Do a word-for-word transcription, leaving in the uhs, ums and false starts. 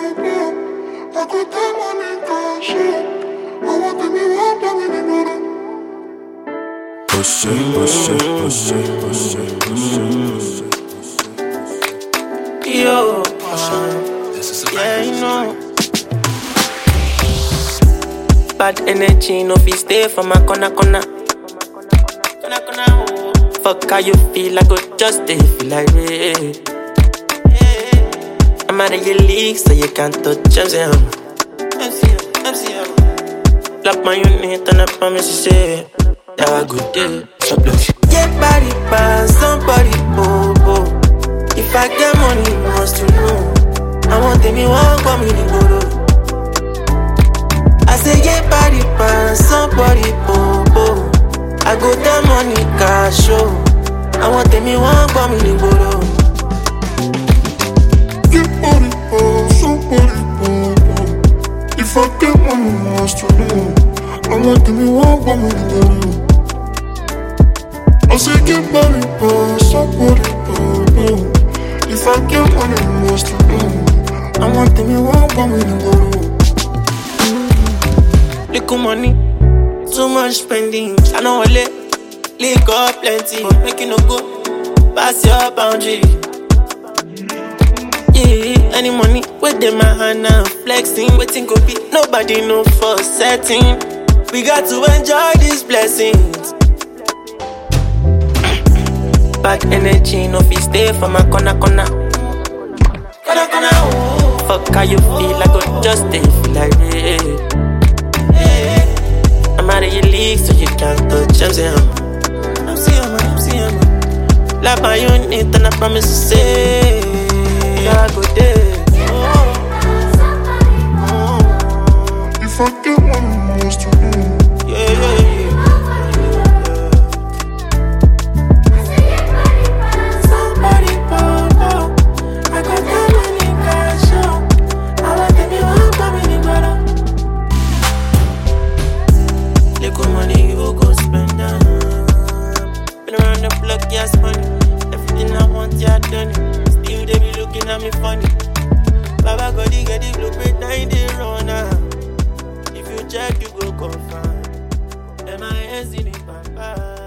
I got that money, cash it. I want to be one, don't really matter. Push it, push it, push it, push it, push it, push it. Yo, uh, This is a yeah, you know. Bad energy, no fi stay for my corner, corner. Corner, corner, oh. Fuck how you feel, I go just stay, feel like rain. I'm out of your league, so you can't touch M C M. M C M, M C M. Lock my unit and I promise you say, have a good day. Stop that. Get body pass, somebody, oh, oh. If I get money, you must to know. I want them, you won't come in the bottle. I say, get body pass, somebody, oh, oh. I go that money, cash, show. I want them, you won't come in the bottle. Get body, oh, somebody, oh, oh. If I get money, you must to know. I want them, you won't come in the bottle. I say, get body, oh, somebody, oh, oh. If I get money, you must to know. I want them, you won't come in the bottle. Little money, too much spending. I know I let, lick up plenty. Make you no go, pass your boundary. Yeah, any money, with them my hand now. Flexing, waiting go be. Nobody know for setting. We got to enjoy these blessings. Bad energy, no fi stay for my corner, corner. Corner, corner, oh. Fuck how you feel, I go just stay, feel like yeah. I'm out of your league, so you can't touch M C M. M C M, M C M. Like my unit, and I promise to say, yeah, I go there. Oh. Oh. If I get money, you must to know. Yeah, yeah, yeah. Somebody, Papa, I got that money, cash out. I want them, you won't come in the bottle. Little money, you go spend down. Been around the block, yes, money. Everything I want, yeah, done it. Still, they be looking at me funny. Baba God, he get the blueprint, nine day runner. If you check, you go confirm. M I S in it, Papa.